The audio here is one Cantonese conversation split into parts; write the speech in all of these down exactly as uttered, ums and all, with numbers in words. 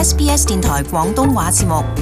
S B S 電台廣東話節目。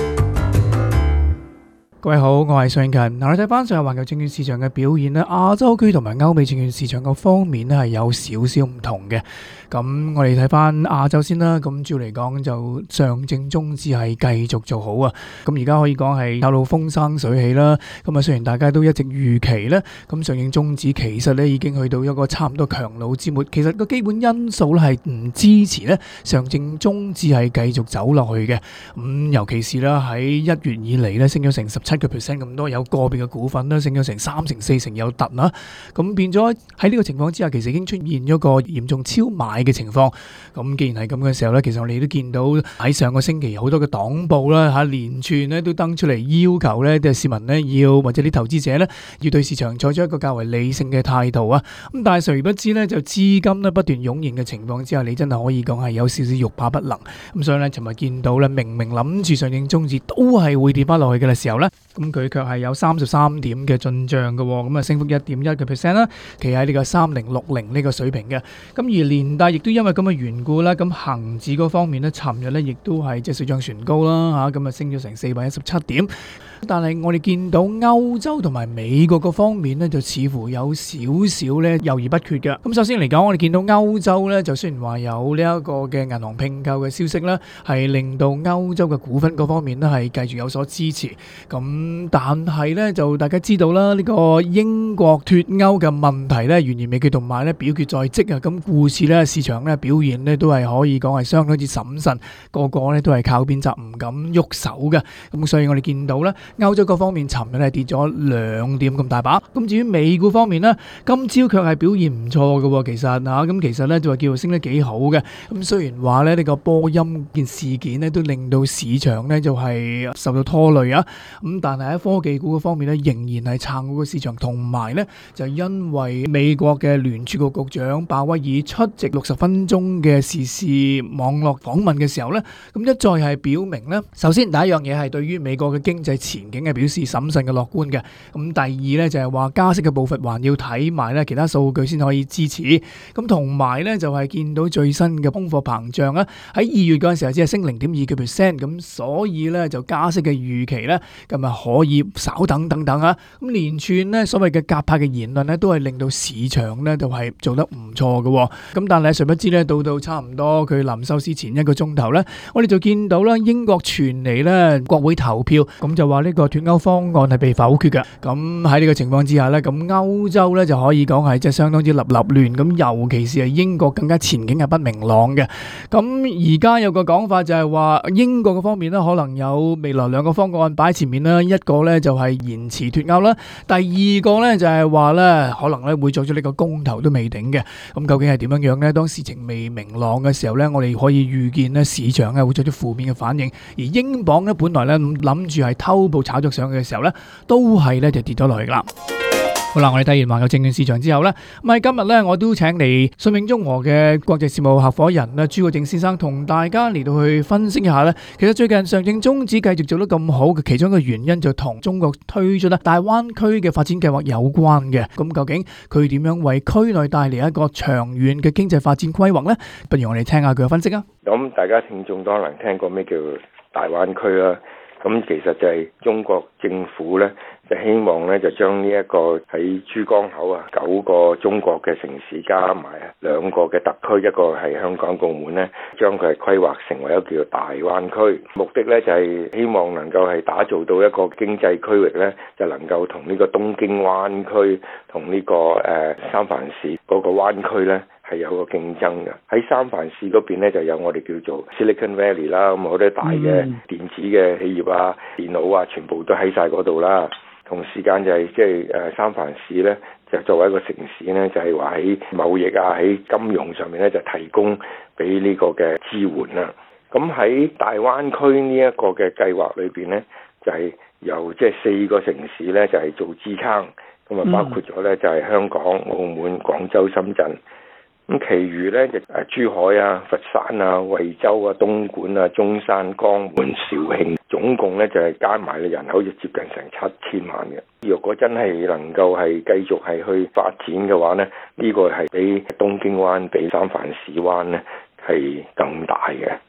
各位好，我係尚勤。嗱，你睇翻上日環球證券市場嘅表現咧，亞洲區同埋歐美證券市場個方面咧係有少少唔同嘅。咁我哋睇翻亞洲先啦。咁主要嚟講就上證綜指係繼續做好啊。咁而家可以講係透露風生水起啦。咁啊，雖然大家都一直預期咧，咁上證綜指其實咧已經去到一個差唔多強弩之末。其實個基本因素咧係唔支持咧上證綜指係繼續走落去嘅。咁尤其是啦喺一月以嚟咧升咗成十七個 percent 咁多，有個別嘅股份咧升咗成三成四成有突啦。咁變咗喺呢個情況之下，其實已經出現咗個嚴重超買嘅情況。咁既然係咁嘅時候咧，其實我哋都見到喺上個星期好多嘅黨報啦嚇，連串咧都登出嚟要求咧，啲市民咧要或者啲投資者咧要對市場採取一個較為理性嘅態度啊。咁但係誰不知咧，就資金咧不斷湧現嘅情況之下，你真係可以講係有少少欲罷不能。咁所以咧，尋日見到咧，明明諗住上證綜指都係會跌翻落去嘅時候咧，咁佢卻係有三十三點嘅進帳嘅，咁啊升幅一點一個 percent 啦，企喺呢個三零六零呢個水平嘅。咁而連帶亦都因為咁嘅緣故啦，咁恆指嗰方面咧，尋日咧亦都係即係水漲船高啦嚇，咁啊升咗成四百一十七點。但係我哋見到歐洲同埋美國嗰方面咧，就似乎有少少咧猶豫不決嘅。咁首先嚟講，我哋見到歐洲咧，就雖然話有呢一個嘅銀行併購嘅消息啦，係令到歐洲嘅股份嗰方面咧係繼續有所支持。咁但係咧就大家知道啦，呢個英國脫歐嘅問題咧懸而未決，同埋咧表決在即啊。咁故此咧市場咧表現咧都係可以講係相當之審慎，個個咧都係靠邊站，唔敢喐手嘅。咁所以我哋見到咧，歐洲嗰方面尋日係跌咗兩點咁大把。咁至於美股方面呢，今朝卻係表現唔錯嘅喎。其實嚇，咁其實咧就話叫做升得幾好嘅。咁雖然話咧呢個波音件事件咧都令到市場咧就係受到拖累啊。咁但係喺科技股嘅方面咧，仍然係撐嗰個市場。同埋咧就因為美國嘅聯儲局局長鮑威爾出席六十分鐘嘅時事網絡訪問嘅時候咧，咁一再係表明咧，首先第一樣嘢係對於美國嘅經濟前景係表示審慎嘅樂觀嘅。咁第二咧就係話加息嘅步伐還要睇埋咧其他數據先可以支持。咁同埋咧就係見到最新嘅通貨膨脹咧喺二月嗰陣時候只係升零點二個 percent， 咁所以咧就加息嘅預期咧咁啊可以稍等等等啊。咁連串咧所謂嘅鴿派嘅言論咧都係令到市場咧就係做得唔錯嘅。咁但係誰不知咧到到差唔多佢臨收市前一個鐘頭咧，我哋就見到啦英國傳嚟咧國會投票，咁就話呢個脫歐方案係被否決嘅。咁喺呢個情況之下咧，咁歐洲咧就可以講係即係相當之立立亂，咁尤其是係英國更加前景係不明朗嘅。咁而家有個講法就係話英國嘅方面咧可能有未來兩個方案擺喺前面啦，一個咧就係延遲脫歐啦，第二個咧就係話咧可能咧會做咗呢個公投都未定嘅。咁究竟係點樣樣咧？當事情未明朗嘅時候咧，我哋可以預見咧市場咧會做啲負面嘅反應，而英鎊咧本來咧諗住係偷步炒作上去嘅時候咧，都係咧就跌咗落去噶啦。好啦，我哋睇完環球證券市場之後咧，咁喺今日咧我都請嚟信永中和嘅國際事務合夥人咧朱國正先生同大家嚟到去分析一下咧。其實最近上證綜指繼續做得咁好嘅其中一個原因就同中國推出咧大灣區嘅發展計劃有關嘅。咁究竟佢點樣為區內帶嚟一個長遠嘅經濟發展規劃咧？不如我哋聽下佢嘅分析啊。 咁大家聽眾都可能聽過咩叫大灣區啦。咁其實就係中國政府咧，就希望咧就將呢一個喺珠江口啊九個中國嘅城市加埋兩個嘅特區，一個係香港澳門咧，將佢係規劃成為一個叫做大灣區。目的咧就係希望能夠係打造到一個經濟區域咧，就能夠同呢個東京灣區同呢個誒三藩市嗰個灣區咧，係有個競爭嘅。喺三藩市嗰邊咧就有我哋叫做 Silicon Valley 啦，咁好多大嘅電子嘅企業啊、電腦啊，全部都喺晒嗰度啦。同時間就係即係誒三藩市咧，就作為一個城市咧，就係話喺貿易啊、喺金融上面咧，就提供俾呢個嘅支援啦。咁喺大灣區呢一個嘅計劃裏邊咧，就係由即係四個城市咧，就係做支撐，咁啊包括咗咧就係香港、澳門、廣州、深圳。咁，其餘咧就誒珠海啊、佛山啊、惠州啊、東莞啊、中山、江門、肇慶，總共咧就係加埋嘅人口就接近成七千萬嘅。若果真係能夠係繼續係去發展嘅話咧，呢個係比東京灣、比三藩市灣咧係更大嘅。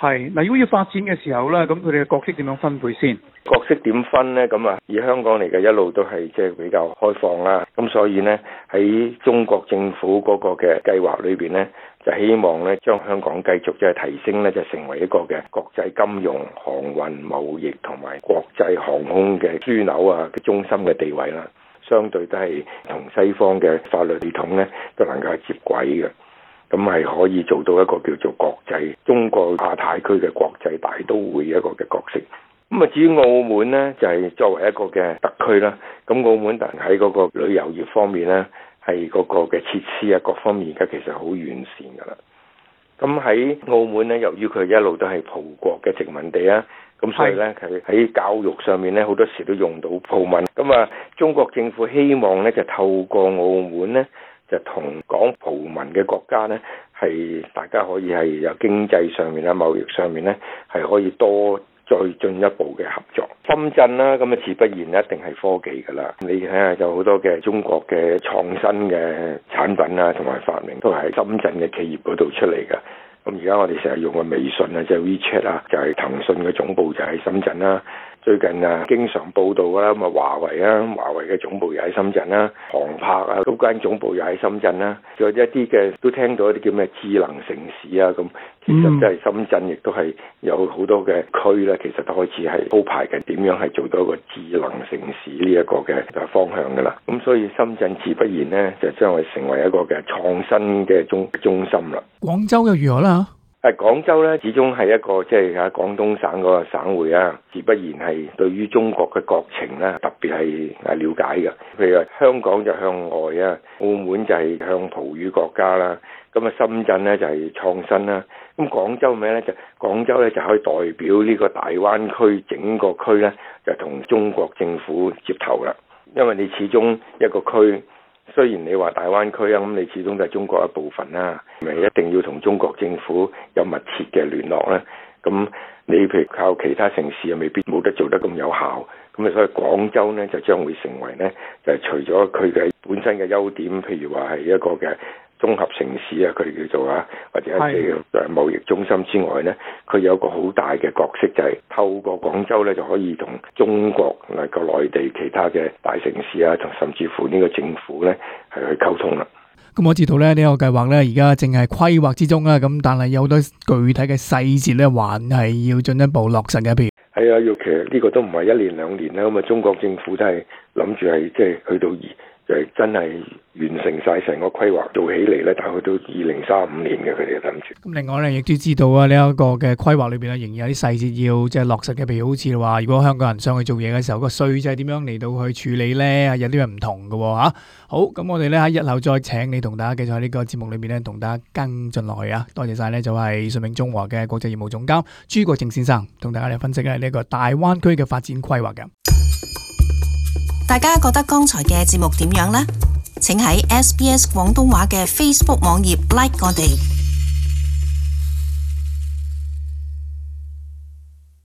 係嗱，如果要發展嘅時候咧，咁佢哋嘅角色點樣分配先？ 角色點分呢？咁啊，以香港嚟嘅一路都係即係比較開放啦。咁所以呢，喺中國政府嗰個嘅計劃裏邊呢，就希望呢將香港繼續即係提升呢，就成為一個嘅國際金融、航運、貿易同埋國際航空嘅樞紐啊嘅中心嘅地位啦。相對都係同西方嘅法律系統呢都能夠接軌嘅。咁係可以做到一個叫做國際中國亞太區嘅國際大都會一個嘅角色。咁啊，至於澳門呢，就係作為一個嘅特區啦。咁澳門但喺嗰個旅遊業方面呢，係嗰個嘅設施啊各方面而家其實好完善㗎啦。咁喺澳門呢，由於佢一路都係葡國嘅殖民地啊，咁所以呢，佢喺教育上面呢，好多時都用到葡文。咁啊，中國政府希望呢，就透過澳門呢，就同講葡文嘅國家呢，係大家可以係有經濟上面啦、貿易上面呢，係可以多再進一步嘅合作。深圳啦，咁啊自不然一定係科技㗎啦。你睇下有好多嘅中國嘅創新嘅產品啊，同埋發明都係喺深圳嘅企業嗰度出嚟㗎。咁而家我哋成日用嘅微信啊，即係 WeChat 啊，就係騰訊嘅總部就喺深圳啦。最近啊，經常報道啦，咁啊華為啊，華為嘅總部又喺深圳啦，航拍啊，嗰間總部又喺深圳啦，仲有一啲嘅都聽到一啲叫咩智能城市啊，咁其實即係深圳亦都係有好多嘅區咧，其實都開始係鋪排緊點樣係做到一個智能城市呢一個嘅方向噶啦。咁所以深圳自不然呢，就將會成為一個嘅創新嘅中中心啦。 廣州又如何啦？ 誒廣州咧，始終係一個即係喺廣東省嗰個省會啊，自不然係對於中國嘅國情咧特別係誒了解嘅。譬如話香港就向外啊，澳門就係向葡語國家啦，咁啊深圳咧就係創新啦。咁廣州咩咧？就廣州咧就可以代表呢個大灣區整個區咧，就同中國政府接頭啦。因為你始終一個區。雖然你話大灣區啊，咁你始終都係中國一部分啦，咪一定要同中國政府有密切嘅聯絡咧。咁你譬如靠其他城市又未必冇得做得咁有效，咁啊所以廣州咧就將會成為咧就係除咗佢嘅本身嘅優點，譬如話係一個嘅綜合城市啊，佢哋叫做啊，或者係誒貿易中心之外咧，佢有一個好大嘅角色，就係透過廣州咧就可以同中國嚟個內地其他嘅大城市啊，同甚至乎呢個政府咧係去溝通啦。 咁我知道咧呢個計劃咧而家正係規劃之中啦，咁但係有好多具體嘅細節咧，還係要進一步落實嘅。譬如係啊，要其實呢個都唔係一年兩年啦，咁啊中國政府都係諗住係即係去到二。就係真係完成晒成個規劃做起嚟咧，大概到二零三五年嘅佢哋諗住。 咁另外咧，亦都知道啊，呢一個嘅規劃裏邊咧，仍然有啲細節要即係落實嘅。譬如好似話，如果香港人上去做嘢嘅時候，個稅制點樣嚟到去處理咧，有啲咩唔同嘅嚇。好，咁我哋咧喺日後再請你同大家繼續喺呢個節目裏面咧，同大家跟進落去啊。多謝晒咧，就係順明中華嘅國際業務總監朱國正先生，同大家嚟分析咧呢個大灣區嘅發展規劃嘅。 大家覺得剛才嘅節目點樣呢？請喺 S B S 廣東話嘅 Facebook 網頁 like 我哋。